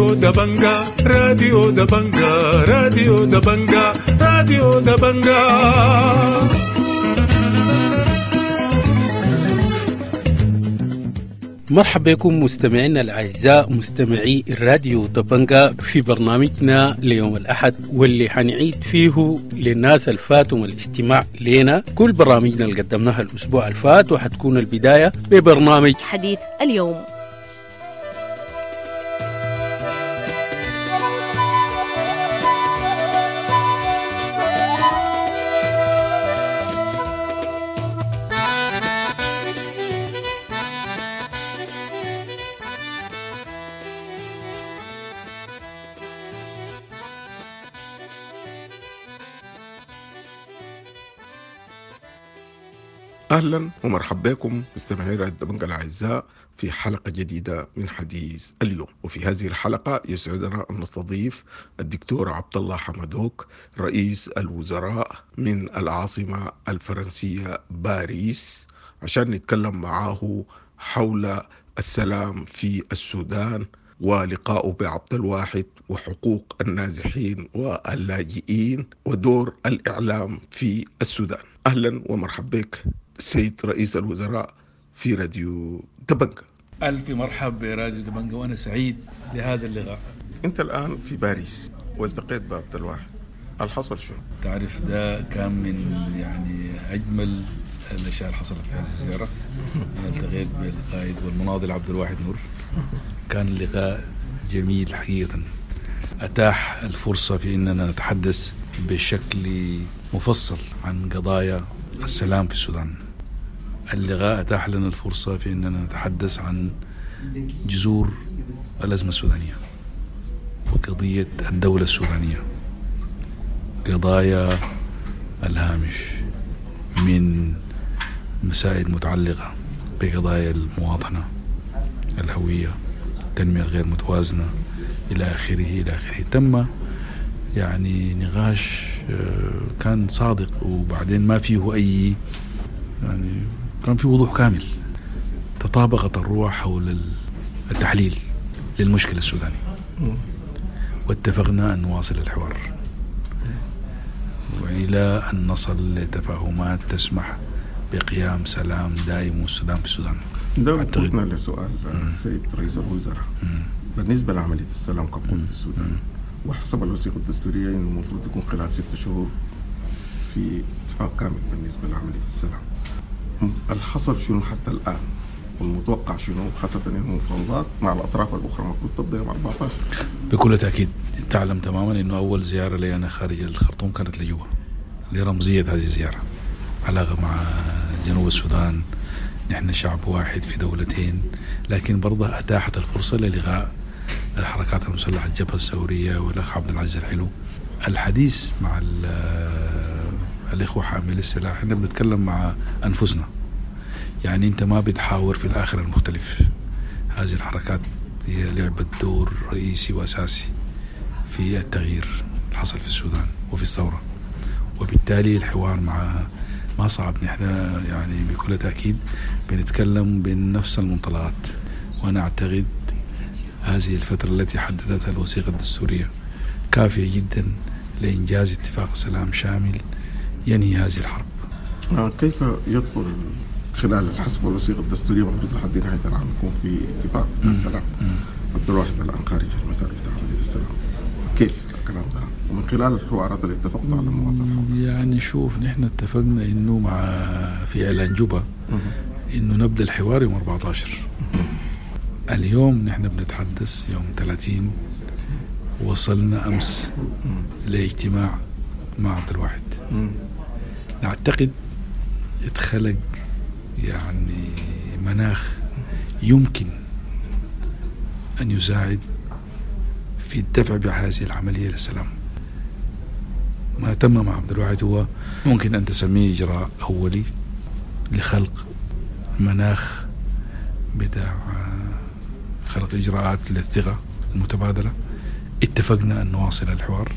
راديو دبنجا راديو دبنجا راديو دبنجا راديو دبنجا. مرحبا بكم مستمعينا الأعزاء مستمعي الراديو دبنجا في برنامجنا ليوم الأحد، واللي حنعيد فيه للناس الفاتهم الاستماع لنا كل برامجنا اللي قدمناها الأسبوع الفات، وحتكون البداية ببرنامج حديث اليوم. أهلا ومرحبا بكم مستمعي راديو دبنجا الأعزاء في حلقة جديدة من حديث اليوم. وفي هذه الحلقة يسعدنا أن نستضيف الدكتور عبد الله حمدوك رئيس الوزراء من العاصمة الفرنسية باريس، عشان نتكلم معه حول السلام في السودان ولقاؤه بعبد الواحد وحقوق النازحين واللاجئين ودور الإعلام في السودان. أهلا ومرحبا بك سيد رئيس الوزراء في راديو دبنجا. ألف مرحبا براديو دبنجا، وأنا سعيد لهذا اللقاء. أنت الآن في باريس والتقيت بعبد الواحد، الحصل شو؟ تعرف ده كان من أجمل الأشياء اللي حصلت في هذه الزيارة. أنا التقيت بالقائد والمناضل عبد الواحد نور، كان اللقاء جميل حقيقة، أتاح الفرصة في أننا نتحدث بشكل مفصل عن قضايا السلام في السودان. اللقاء أتاح لنا الفرصة في أننا نتحدث عن جذور الأزمة السودانية وقضية الدولة السودانية، قضايا الهامش من مسائل متعلقة بقضايا المواطنة، الهوية، التنمية الغير متوازنة إلى آخره. تم نقاش كان صادق، وبعدين ما فيه أي كان فيه وضوح كامل. تطابقت الروح حول التحليل للمشكلة السودانية، واتفقنا أن نواصل الحوار وإلى أن نصل لتفاهمات تسمح بقيام سلام دائم والسلام في السودان. ده قلنا لسؤال سيد رئيس الوزراء بالنسبة لعملية السلام ككل في السودان، وحسب الوثيقة الدستورية إنه المفروض يكون خلال 6 شهور في اتفاق كامل بالنسبة لعملية السلام. الحصل شنو حتى الآن والمتوقع شنو، خاصة المفاوضات مع الأطراف الأخرى المفروض تبدأ يوم 14؟ بكل تأكيد تعلم تماما إنه أول زيارة لي أنا خارج الخرطوم كانت لجوبا، لرمزية هذه الزيارة علاقة مع جنوب السودان. نحن شعب واحد في دولتين، لكن برضه أتاحت الفرصة للغاء الحركات المسلحة، الجبهة الثورية والأخ عبد العزيز الحلو، الحديث مع الإخوة حامل السلاح. احنا بنتكلم مع أنفسنا، أنت ما بتحاور في الآخر المختلف. هذه الحركات هي لعبت دور رئيسي وأساسي في التغيير الحصل في السودان وفي الثورة، وبالتالي الحوار مع ما صعب. نحن بكل تأكيد بنتكلم بنفس المنطلقات، وأنا أعتقد هذه الفترة التي حددتها الوثيقة الدستورية كافية جدا لإنجاز اتفاق سلام شامل ينهي هذه الحرب. كيف يدخل خلال حسب الوثيقة الدستورية المفروض لحد نهاية العام يكون في اتفاق السلام؟ عبد الواحد الآن خارج المسار بتاع عملية السلام، كيف الكلام ده ومن خلال الحوارات اللي اتفقت على مواصلة؟ شوف، نحن اتفقنا إنه في إعلان جوبا إنه نبدأ الحوار يوم 14. اليوم نحن بنتحدث يوم 30. وصلنا أمس لاجتماع مع عبد الواحد. نعتقد اتخلق مناخ يمكن أن يساعد في الدفع بهذه العملية للسلام. ما تم مع عبد الواحد هو ممكن أن تسميه إجراء أولي لخلق مناخ بتاع خلق إجراءات للثقة المتبادلة. اتفقنا أن نواصل الحوار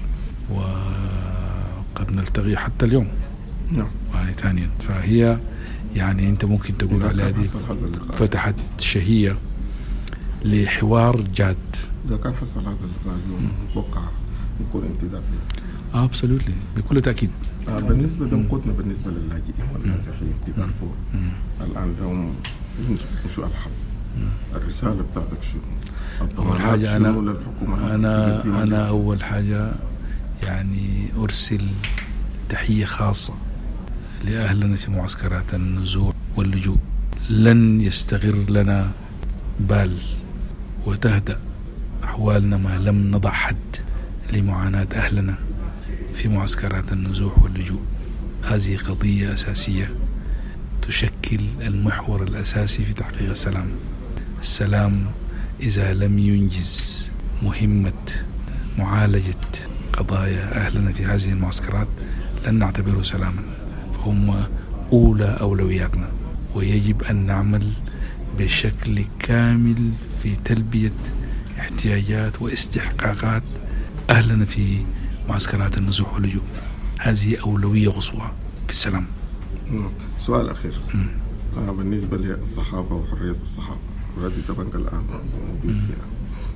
وقد نلتقي حتى اليوم. نعم. ثانيا فهي أنت ممكن تقول على هذه فتحت شهية لحوار جاد إذا كان حصل هذا اللقاء اليوم نتوقع يكون امتداد ابسولوتلي بكل تاكيد. بالنسبة لمقودنا بالنسبة للاجئين والنازحين في دارفور الآن لهم شو الحل؟ الرسالة بتاعتك شو؟ أول حاجة أنا أول حاجة يعني أرسل تحية خاصة لأهلنا في معسكرات النزوح واللجوء. لن يستغر لنا بال وتهدأ أحوالنا ما لم نضع حد لمعاناة أهلنا في معسكرات النزوح واللجوء. هذه قضية أساسية تشكل المحور الأساسي في تحقيق السلام. السلام إذا لم ينجز مهمة معالجة قضايا أهلنا في هذه المعسكرات لن نعتبره سلاما، فهم أولى أولوياتنا، ويجب أن نعمل بشكل كامل في تلبية احتياجات واستحقاقات أهلنا في معسكرات النزوح واللجوء. هذه أولوية قصوى في السلام. سؤال أخير بالنسبة للصحافة وحرية الصحافة، راديو دبنجا الآن موجود فيها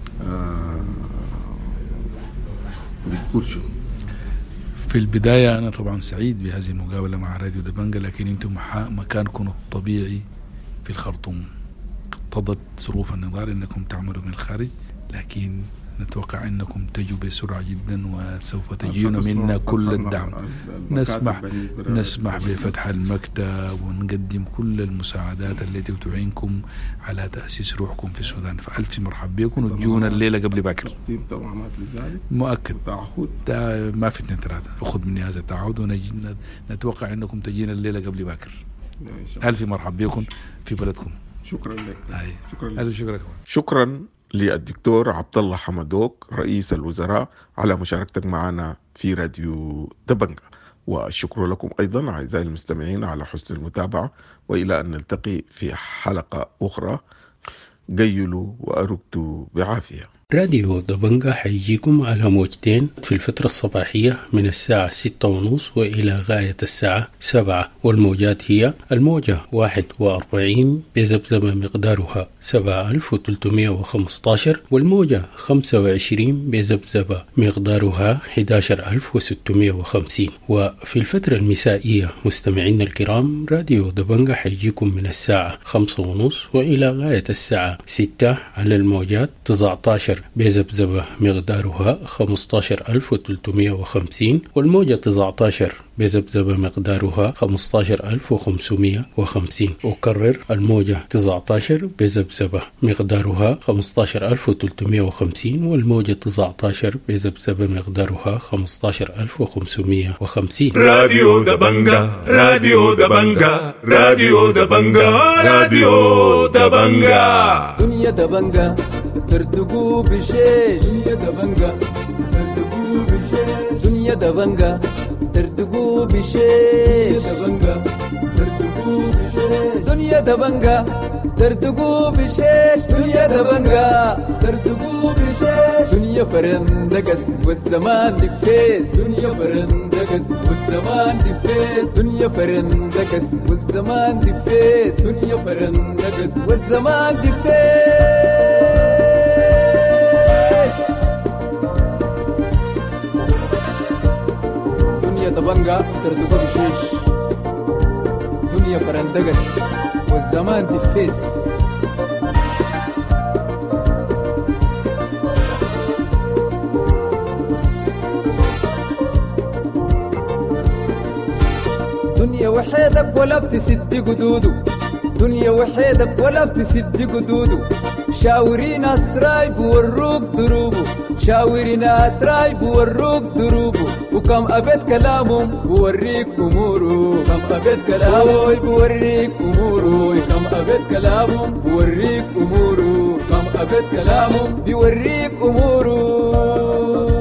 بتقول شو؟ في البداية أنا طبعا سعيد بهذه المقابلة مع راديو دبنجا، لكن أنتم مكانكم الطبيعي في الخرطوم. اقتضت ظروف النضال أنكم تعملوا من الخارج، لكن نتوقع أنكم تجوا بسرعة جدا وسوف تجيون منا كل الدعم. نسمح بفتح المكتب ونقدم كل المساعدات التي تعينكم على تأسيس روحكم في السودان. فألف مرحب بكم وتجونا الليلة قبل باكر. مؤكد ما في 2-3 أخذ مني هذا التعهد، ونتوقع أنكم تجينا الليلة قبل باكر. ألف مرحب بكم في بلدكم. شكرا لك. شكرا للدكتور عبد الله حمدوك رئيس الوزراء على مشاركتك معنا في راديو دبنجا، والشكر لكم أيضا أعزائي المستمعين على حسن المتابعة، وإلى أن نلتقي في حلقة أخرى. قيلوا وأركتوا بعافية. راديو دبنجا حيجيكم على موجتين في الفترة الصباحية من الساعة 6:30 وإلى غاية الساعة 7، والموجات هي الموجة 41 بذبذبة مقدارها 7315، والموجة 25 بذبذبة مقدارها 11650. وفي الفترة المسائية مستمعين الكرام، راديو دبنجا حيجيكم من الساعة 5:30 وإلى غاية الساعة 6 على الموجات 19 بذبذبة مقدارها 15350، والموجة 19 بذبذبة مقدارها 15550. أكرر، الموجة 19 بذبذبة مقدارها 15350، والموجة 19 بذبذبة مقدارها 15550. راديو دبنجا، راديو دبنجا، راديو دبنجا، راديو دبنجا. دنيا دبنجا ترتقو بشيش، دنيا دبنجا ترتقو بشيش، دنيا دبنجا ترتقو بشيش، دبنجا ترتقو بشيش، دنيا دبنجا ترتقو بشيش، دنيا دبنجا ترتقو بشيش. دنيا فرندقس والزمان دفيس، دنيا فرندقس والزمان دفيس، دنيا فرندقس والزمان دفيس، دنيا فرندقس والزمان دفيس. دنيا دبنجا ترتقو بشيش، دنيا فرندقس والزمان دفيس. دنيا وحيدك ولا بتسد قدوده، دنيا وحيدك ولا بتسد قدوده. شاوري ناس رايب وروك دروبه، شاوري ناس رايب وروك دروبه. وكم أبد كلامهم بوريك أموره، كم أبد كلامهم بوريك أموره، كم أبد كلامهم بوريك أموره، كم أبد كلامهم بوريك أموره.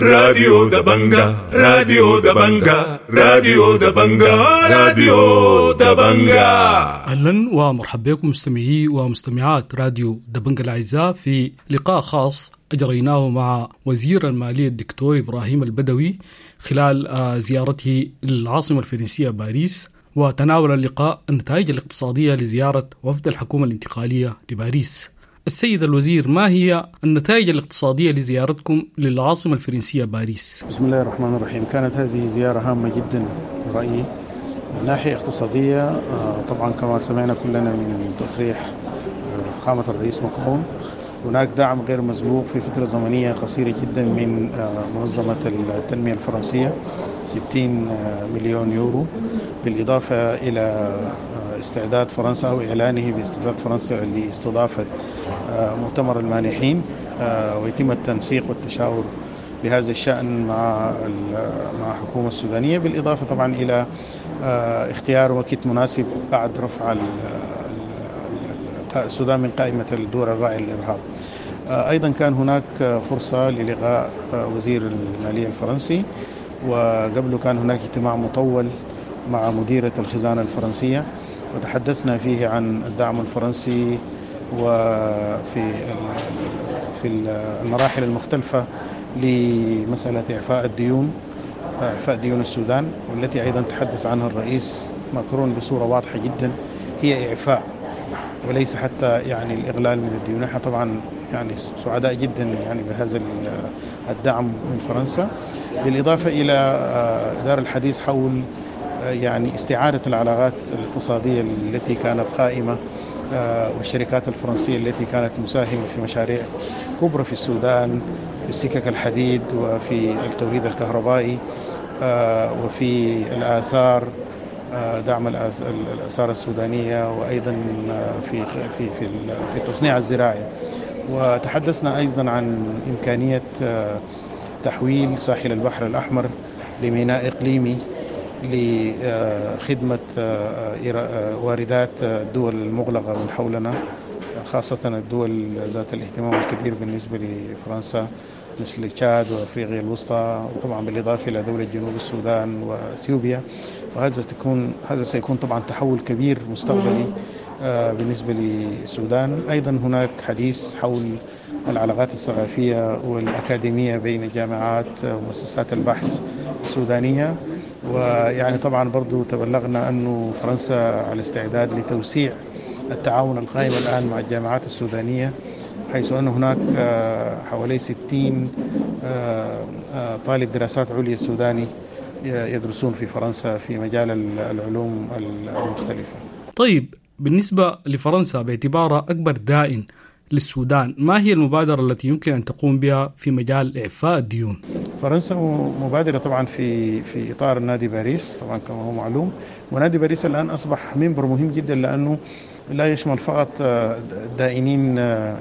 راديو دبنجا راديو دبنجا راديو دبنجا راديو دبنجا. أهلا ومرحبا بكم مستمعي ومستمعات راديو دبنجا الأعزاء في لقاء خاص أجريناه مع وزير المالية الدكتور إبراهيم البدوي خلال زيارته للعاصمة الفرنسية باريس، وتناول اللقاء النتائج الاقتصادية لزيارة وفد الحكومة الانتقالية لباريس. السيد الوزير، ما هي النتائج الاقتصادية لزيارتكم للعاصمة الفرنسية باريس؟ بسم الله الرحمن الرحيم. كانت هذه زيارة هامة جدا برأيي من ناحية اقتصادية. طبعا كما سمعنا كلنا من تصريح فخامة الرئيس ماكرون، هناك دعم غير مسبوق في فترة زمنية قصيرة جدا من منظمة التنمية الفرنسية، 60 مليون يورو، بالإضافة إلى استعداد فرنسا أو إعلانه باستعداد فرنسا لاستضافة مؤتمر المانحين، ويتم التنسيق والتشاور بهذا الشأن مع الحكومة السودانية، بالإضافة طبعا إلى اختيار وقت مناسب بعد رفع السودان من قائمة الدول الراعية للإرهاب. أيضا كان هناك فرصة للقاء وزير المالية الفرنسي، وقبله كان هناك اجتماع مطول مع مديرة الخزانة الفرنسية، وتحدثنا فيه عن الدعم الفرنسي وفي المراحل المختلفة لمسألة إعفاء ديون السودان، والتي أيضا تحدث عنها الرئيس ماكرون بصورة واضحة جدا، هي إعفاء وليس حتى يعني الإغلال من الديون. نحن طبعا يعني سعداء جدا يعني بهذا الدعم من فرنسا، بالإضافة إلى دار الحديث حول يعني استعادة العلاقات الاقتصادية التي كانت قائمة، والشركات الفرنسية التي كانت مساهمة في مشاريع كبرى في السودان، في السكك الحديد وفي التوليد الكهربائي وفي الآثار، دعم الآثار السودانية، وأيضا في التصنيع الزراعي. وتحدثنا أيضا عن إمكانية تحويل ساحل البحر الأحمر لميناء إقليمي لخدمة واردات الدول المغلقة من حولنا، خاصة الدول ذات الاهتمام الكبير بالنسبة لفرنسا مثل تشاد وأفريقيا الوسطى، وطبعا بالإضافة إلى دولة جنوب السودان وأثيوبيا. وهذا سيكون طبعا تحول كبير مستقبلي بالنسبة للسودان. أيضا هناك حديث حول العلاقات الثقافية والأكاديمية بين الجامعات ومؤسسات البحث السودانية. ويعني طبعا برضو تبلغنا أنه فرنسا على استعداد لتوسيع التعاون القائم الآن مع الجامعات السودانية، حيث أن هناك حوالي 60 طالب دراسات عليا سوداني يدرسون في فرنسا في مجال العلوم المختلفة. طيب، بالنسبة لفرنسا باعتبارها أكبر دائن للسودان، ما هي المبادرة التي يمكن أن تقوم بها في مجال إعفاء الديون؟ فرنسا مبادرة طبعا في إطار نادي باريس، طبعا كما هو معلوم، ونادي باريس الآن أصبح منبر مهم جدا، لأنه لا يشمل فقط دائنين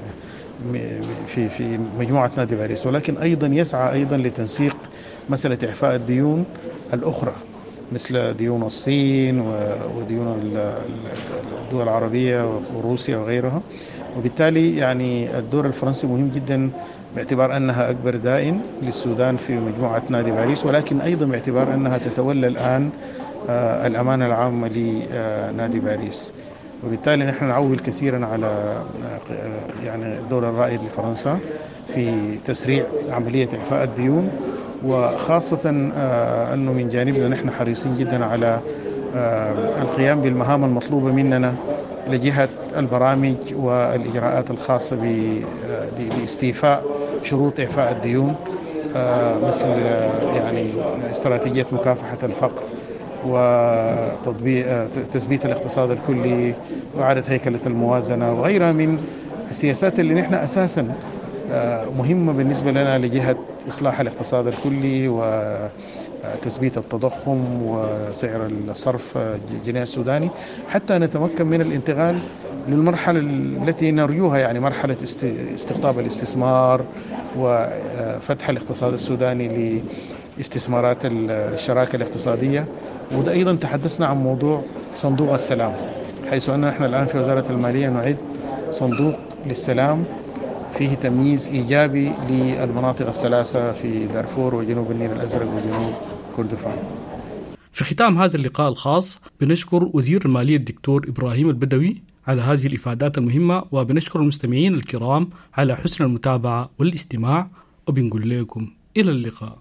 في مجموعة نادي باريس، ولكن أيضا يسعى أيضا لتنسيق مسألة إعفاء الديون الأخرى مثل ديون الصين وديون الدول العربية وروسيا وغيرها. وبالتالي يعني الدور الفرنسي مهم جدا باعتبار أنها أكبر دائن للسودان في مجموعة نادي باريس، ولكن أيضا باعتبار أنها تتولى الآن الأمانة العامة لنادي باريس. وبالتالي نحن نعول كثيرا على يعني الدور الرائد لفرنسا في تسريع عملية إعفاء الديون، وخاصة أنه من جانبنا نحن حريصين جدا على القيام بالمهام المطلوبة مننا لجهة البرامج والإجراءات الخاصة باستيفاء شروط إعفاء الديون، مثل يعني استراتيجية مكافحة الفقر وتطبيق تثبيت الاقتصاد الكلي وإعادة هيكلة الموازنة وغيرها من السياسات اللي نحن أساسا مهمة بالنسبة لنا لجهة إصلاح الاقتصاد الكلي وتثبيت التضخم وسعر الصرف الجنيه السوداني، حتى نتمكن من الانتقال للمرحلة التي نرجوها، يعني مرحلة استقطاب الاستثمار وفتح الاقتصاد السوداني لاستثمارات الشراكة الاقتصادية. وده أيضا تحدثنا عن موضوع صندوق السلام، حيث أن نحن الآن في وزارة المالية نعد صندوق للسلام فيه تمييز إيجابي للمناطق الثلاثة في دارفور وجنوب النيل الأزرق وجنوب كردفان. في ختام هذا اللقاء الخاص بنشكر وزير المالية الدكتور إبراهيم البدوي على هذه الإفادات المهمة، وبنشكر المستمعين الكرام على حسن المتابعة والاستماع، وبنقول لكم إلى اللقاء.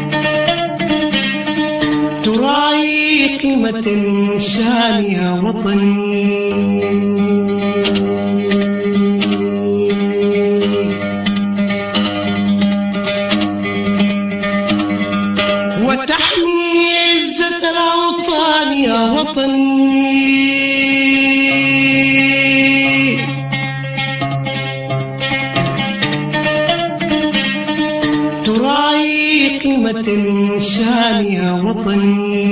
تراعي قيمة الإنسان يا وطني، وتحمي عزة الأوطان يا وطني، تراعي قيمة الإنسان يا وطني،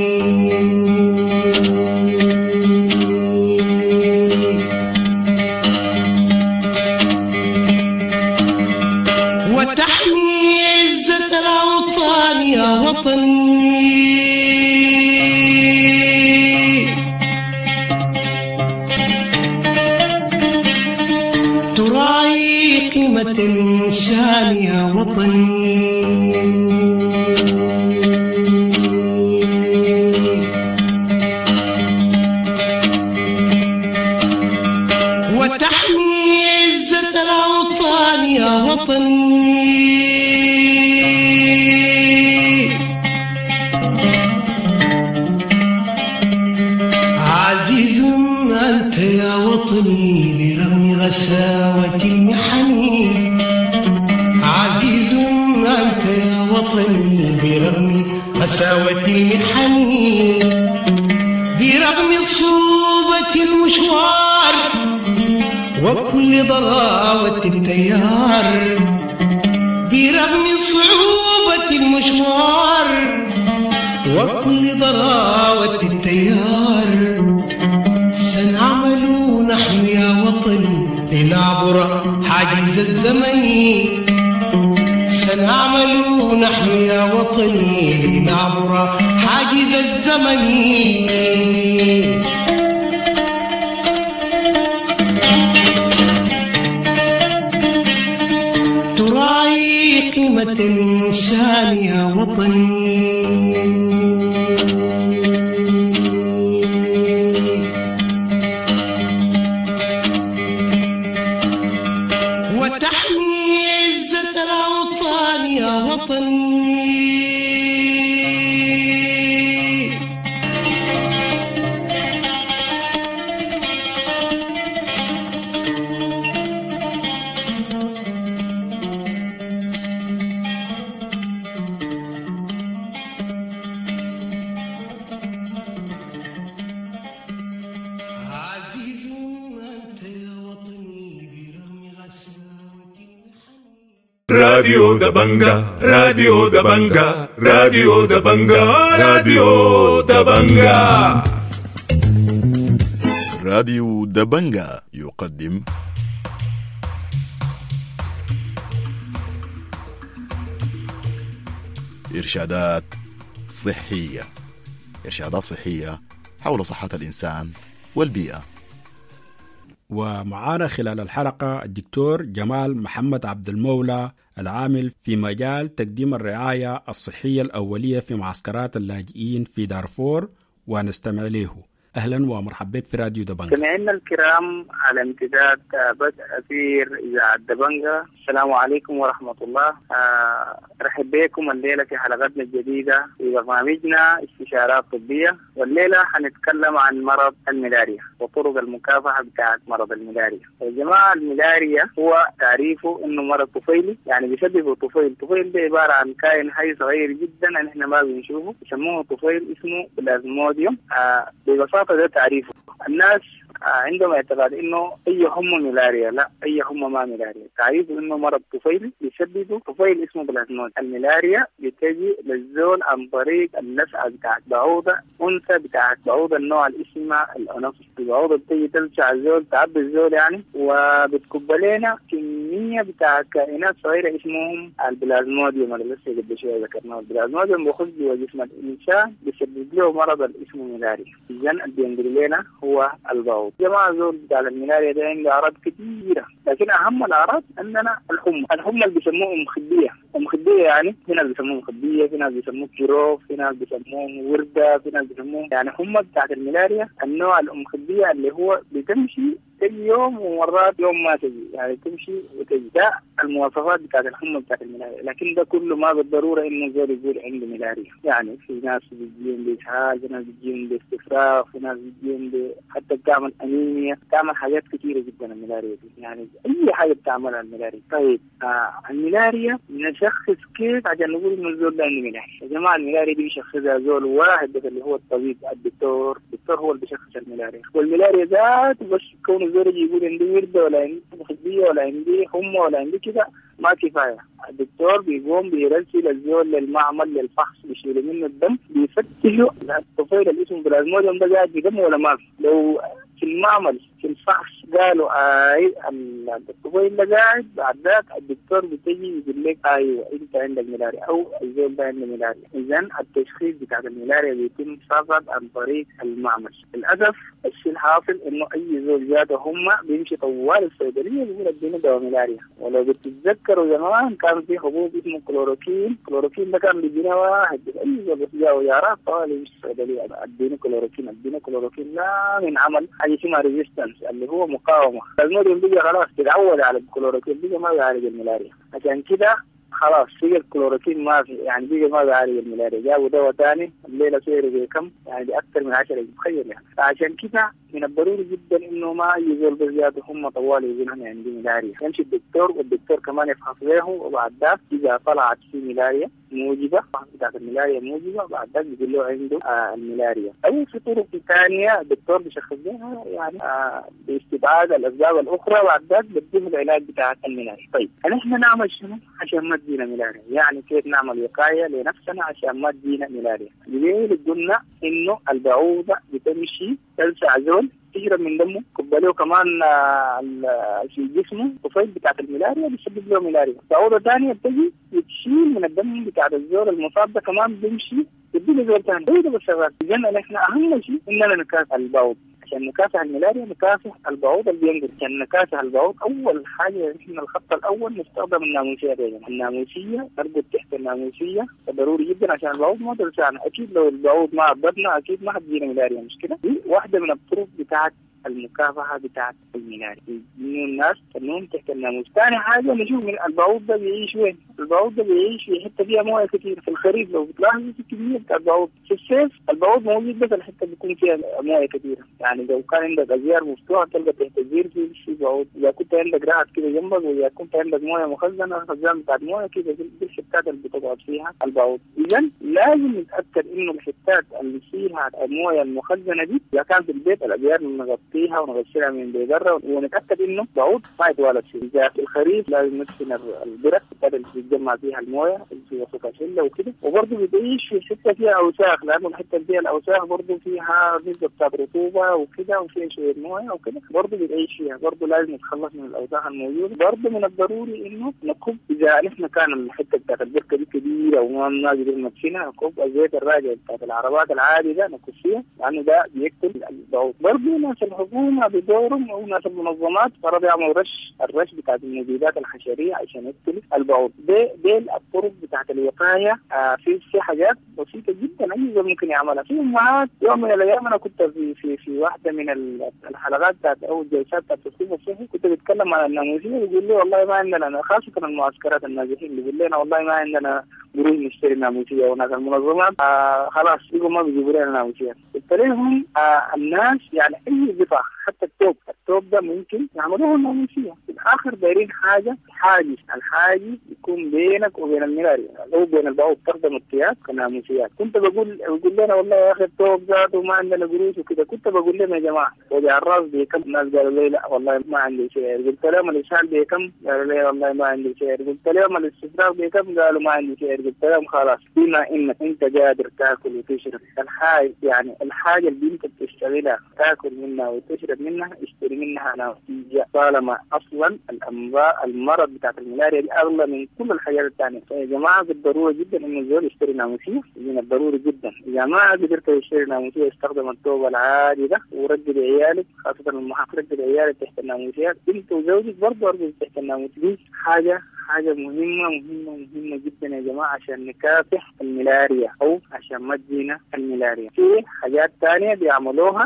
وتحمي عزة الأوطان يا وطني، تراعي قيمة الإنسان يا وطني، وتحمي عزة الأوطان يا وطني، عزيز أنت يا وطني برغم غساوة المحن، عزيز أنت يا وطني برغم غساوة المحن، برغم صعوبة المشوار وكل ضراوة التيار، برغم صعوبة المشوار وكل ضراوة التيار، سنعمل نحن يا وطني لنعبر حاجز الزمن، سنعمل نحن يا وطني لنعبر حاجز الزمن، تراعي قيمة الإنسان يا وطني، وتحمي عزة الأوطان يا وطني، عزيز أنت يا وطني برغم غساوة المحن. راديو دبنجا راديو دبنجا راديو دبنجا راديو دبنجا راديو دبنجا يقدم إرشادات صحية، إرشادات صحية حول صحة الإنسان والبيئة. ومعانا خلال الحلقة الدكتور جمال محمد عبد المولى، العامل في مجال تقديم الرعاية الصحية الأولية في معسكرات اللاجئين في دارفور، ونستمع له. أهلا ومرحبا في راديو دبنجا. سمعنا الكرام على امتداد بدء أثير إذاعة دبنجا، السلام عليكم ورحمة الله. رحب بكم الليلة في حلقتنا الجديدة في برنامجنا استشارات طبية، والليلة حنتكلم عن مرض الملاريا وطرق المكافحة بتاعت مرض الملاريا. يا جماعة، الملاريا هو تعريفه إنه مرض طفيلي، يعني بيسببه طفيل. طفيل ده عبارة عن كائن حي صغير جدا نحن ما بنشوفه، يسموه طفيل اسمه بلازموديوم. ببساطة ده تعريفه. الناس عندهم اعتقاد انه اي هم ملاريا، لا، اي هم ما ملاريا. تعريفه انه مرض طفيلي بيسببه طفيل اسمه بلازمود. الملاريا بتجي للزول عن طريق اللسعه بتاعت بعوضه انثى بتاعت بعوضه النوع اللي اسمها الانوفيس. البعوضه بتجي تلسع الزول، تعبي الزول يعني، وبتكب لنا كميه بتاعت كائنات صغيره اسمهم البلازموديوم اللي لسه قبل شويه ذكرناه. البلازموديوم بيخش جوا جسم الانسان بيسبب له مرض اللي اسمه ملاريا. اذا اللي بينقل لنا هو البعوض. جماعة زول بتاع الملاريا ده عنده أعراض كثيرة، لكن أهم الأعراض عندنا الحمى اللي بيسموه مخدية. المخدية يعني في ناس بيسموه مخدية، في ناس بيسموه جروف، في ناس بيسموه وردة، في ناس بيسموه يعني حمى بتاعت الملاريا. النوع المخدية اللي هو بتمشي تجي يوم ومرات يوم ما تجي، يعني تمشي وتجي. ده المواصفات بتاعت الحمى بتاعت الملاريا، لكن ده كله ما بالضرورة إنه زول يقول عنده ملاريا. يعني في ناس بيجيهم بإسهال، في ناس بيجيهم باستفراغ، في ناس بيجيهم حتى بتعمل أنيميا، بتعمل حاجات كثيرة جدا الملاريا دي، يعني أي حاجة بتعملها الملاريا. طيب الملاريا نشخص كيف عشان نقول إنه الزول ده عنده ملاريا؟ يا جماعة الملاريا دي بيشخصها زول واحد بس اللي هو الطبيب الدكتور هو اللي بيشخص الملاريا. والملاريا ذات بس كون الزول يجي يقول عندي وردة ولا عندي مخدية ولا عندي حمى ولا عندي كده ما كفاية. الدكتور بيقوم بيرسل الزول للمعمل للفحص، بيشيل منه الدم، بيفتشوا الطفيل اللي اسمه بلازموديوم ده قاعد بدم ولا ما في. لو في المعمل في الفحص قالوا الطفيل ده قاعد، بعد ذاك الدكتور بتجي يقول لك ايوه انت عندك ملاريا او الزول ده عنده ملاريا. اذا التشخيص بتاع الملاريا بيتم فقط عن طريق المعمل. للاسف الشيء الحاصل انه اي زول جاته هم بيمشي طوال الصيدليه بيقول اديني دواء ملاريا. ولو بتتذكروا زمان كان في حبوب اسمه كلوروكين ده كان بيدينا واحد اي زول جاء يارات طوال يمشي الصيدليه اديني كلوروكين لا من عمل حاجه اسمها ريزيستنس اللي هو مقاومه. الموديل بيجي خلاص تتعود على الكلوروكين، بيجي ما بيعالج الملاريا. عشان كده خلاص بيجي الكلوروكين ما في، يعني بيجي ما بيعالج الملاريا. جابوا دواء ثاني الليله سعره بكم يعني باكثر من 10 تخيل يعني. فعشان كده من الضروري جدا انه ما يزول بزياده هم طوال يقولون عندي ملاريا، يمشي الدكتور والدكتور كمان يفحص له، وبعد ذاك اذا طلعت في ملاريا موجبه بتاعت الملاريا موجبه بعد ذاك بيقول له عنده الملاريا. او في طرق ثانيه الدكتور بيشخص لها يعني باستبعاد الاسباب الاخرى، بعد ذاك بيديه العلاج بتاع الملاريا. طيب نحن نعمل شنو عشان ما تجينا ملاريا؟ يعني كيف نعمل وقايه لنفسنا عشان ما تجينا ملاريا؟ اللي قلنا انه البعوضه بتمشي تلسع زول تجرب من دمه، كبله كمان في جسمه طفيل بتاعت الملاريا بيسبب له ملاريا. بعوضة ثانية بتجي بتشيل من الدم بتاعت الزول المصاب ده كمان بيمشي يديله زول ثاني. ده بس شغال. إذا نحن أهم شيء إننا نكافح البعوض. عشان نكافح الملاريا نكافح البعوض اللي بينقل. عشان نكافح البعوض أول حاجة نحن الخط الأول نستخدم الناموسية دي. الناموسية نربط تحت الناموسية ضروري جدا عشان البعوض ما تلسعنا. أكيد لو البعوض ما عبدنا أكيد ما حتجينا ملاريا، مش كده؟ دي واحدة من الطرق بتاعت المكافحة بتاعت الملاريا، إنه الناس تنوم تحت الناموس. ثاني حاجة نشوف من البعوض ده بيعيش وين. البعوض ده بيعيش في حتة فيها موية كتير. في الخريف لو بتلاحظوا في كمية بتاع البعوض. في الصيف البعوض موجود بس الحتة بيكون فيها موية كتير. يعني لو كان عندك أزيار مفتوحة تلقى تحت الزير في بعوض. إذا كنت عندك رعد كده جنبك، وإذا كنت عندك موية مخزنة خزان بتاعت موية كده دي الحتات اللي بتقعد فيها البعوض. إذا لازم نتأكد إنه الحتات اللي فيها الموية المخزنة دي إذا كان في البيت الأزيار نغطيها ونغسلها من بيضرة، ونتأكد إنه بعوض ما يتوالد فيه. إذا في الخريف لازم ندفن البرك اللي بتتجمع فيها المويه في وسط الشله وكده. وبرضه بتعيش في حته فيها اوساخ، لانه الحته اللي فيها الاوساخ برضه فيها نسبه بتاعت رطوبه وكده وفيها شويه مويه وكده، برضه بتعيش فيها. برضه لازم نتخلص من الاوساخ الموجوده. برضه من الضروري انه نكب اذا نحن كان الحته بتاعت البركه دي كبيره وما نقدر ندفنها، نكب الزيت الراجع بتاعت العربات العادي ده نكب فيها، لانه ده بيقتل البعوض. برضه ناس الحكومه بدورهم او ناس المنظمات فرضوا يعملوا الرش بتاعت المبيدات الحشريه عشان يقتل البعوض. دي الطرق بتاعت الوقايه. في حاجات بسيطه جدا اي زول ممكن يعملها. في امهات يوم من الايام انا كنت في واحده من الحلقات بتاعت او الجلسات بتاعت التصوير الصحي كنت بتكلم عن الناموسيه، يقول لي والله ما عندنا، خاصه المعسكرات النازحين اللي يقول لنا والله ما عندنا قروش نشتري ناموسيه، وناس المنظمات خلاص يقولوا ما بيجيبوا لنا ناموسيه. قلت لهم الناس يعني اي قطع حتى الثوب ده ممكن يعملوه ناموسيه. في الاخر دايرين حاجه الحاجز يكون بينك وبين الملاريا او بين البعوض تخدم التياب كناموسيات. كنت بقول لنا والله يا اخي الثوب ذاته ما عندنا قروش وكده. كنت بقول لهم يا جماعه وجع الراس بكم؟ الناس قالوا لي لا والله ما عندي شيء. قلت لهم الاسهال بكم؟ قالوا لي والله ما عندي شيء. قلت لهم الاستفراغ بكم؟ قالوا ما عندي شيء. قلت لهم خلاص بما انك انت قادر تاكل وتشرب الحاجه اللي انت بتشتغلها تاكل منها وتشرب منها اشتري منها ناموسيه، طالما اصلا كمان المرض بتاعت الملاريا دي أغلى من كل الحاجات الثانية. يا جماعة بالضرورة جدا إنه الزول يشتري ناموسية، من الضروري جدا. إذا ما قدرت تشتري ناموسية استخدم الثوب العادي ده ورجل عيالك، خاصة المحاط رجل عيالك تحت الناموسيات، أنت وزوجك برضه أرجل تحت الناموسية. دي حاجة مهمة جدا يا جماعة عشان نكافح الملاريا أو عشان ما تجينا الملاريا. في حاجات تانية بيعملوها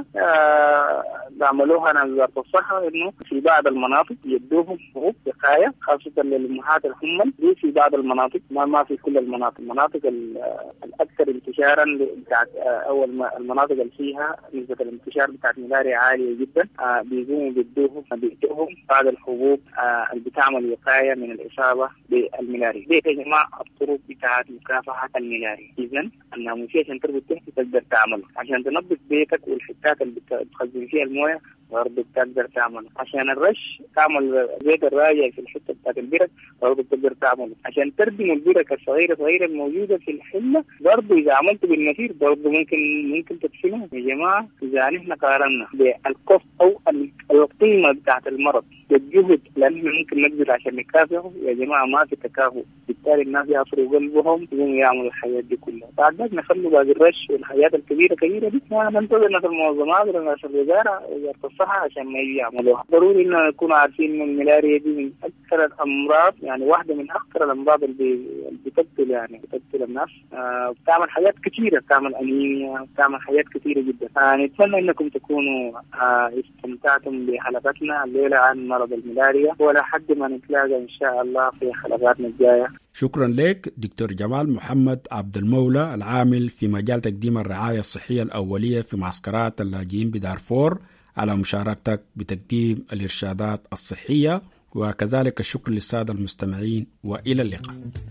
ناس وزارة الصحة، إنه في بعض المناطق يدوهم حبوب وقاية خاصة للأمهات الحمل. دي في بعض المناطق، ما في كل المناطق. المناطق الأكثر انتشارا بتاعت أو المناطق اللي فيها نسبة الانتشار بتاعت الملاريا عالية جدا، بيقوموا بيدوهم بعض الحبوب اللي بتعمل وقاية من الإصابة بالملاريا. دي يا جماعة الطرق بتاعت مكافحة الملاريا. إذن الناموسية عشان تربط تحت تقدر تعمل، عشان تنظف بيتك والحتات اللي بتخزن فيها المويه برضه بتقدر تعمل، عشان الرش تعمل زيت الراجع في الحته بتاعت البرك برضه بتقدر تعمل، عشان تردم البرك الصغيره الموجوده في الحله برضه اذا عملت بالنثير برضه ممكن تدفنها. يا جماعه اذا نحن قارنا بالكف او القيمه بتاعت المرض بالجهد اللي نحن ممكن نقدر عشان نكافحه، يا جماعه ما في تكافؤ. بالتالي الناس يعصروا قلبهم يقوموا يعملوا الحياه دي كلها. بعد ذلك نخلوا باقي الرش والحياه الكبيره دي ننتظر ناس المنظمات وناس الوزاره الصحة عشان ما يعملوها. ضروري إن نكون عارفين إن الملاريا دي من أكثر الأمراض، يعني واحدة من أكثر الأمراض اللي بتقتل الناس. بتعمل حاجات كثيرة، بتعمل أنيميا، بتعمل حاجات كثيرة جدا. نتمنى إنكم تكونوا استمتعتم بحلقتنا الليلة عن مرض الملاريا، ولا حد ما نتلاقى إن شاء الله في حلقاتنا الجاية. شكرا لك دكتور جمال محمد عبد المولى، العامل في مجال تقديم الرعاية الصحية الأولية في معسكرات اللاجئين بدارفور، على مشاركتك بتقديم الإرشادات الصحية. وكذلك الشكر للسادة المستمعين، وإلى اللقاء.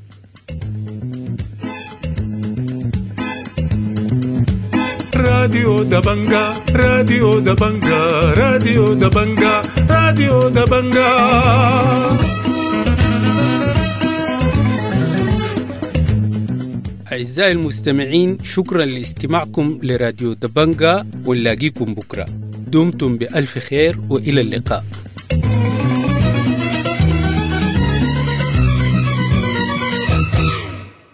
راديو دبنجا راديو دبنجا راديو دبنجا راديو دبنجا. أعزائي المستمعين، شكرا لاستماعكم لراديو دبنجا، ونلاقيكم بكرة. دمتم بألف خير وإلى اللقاء.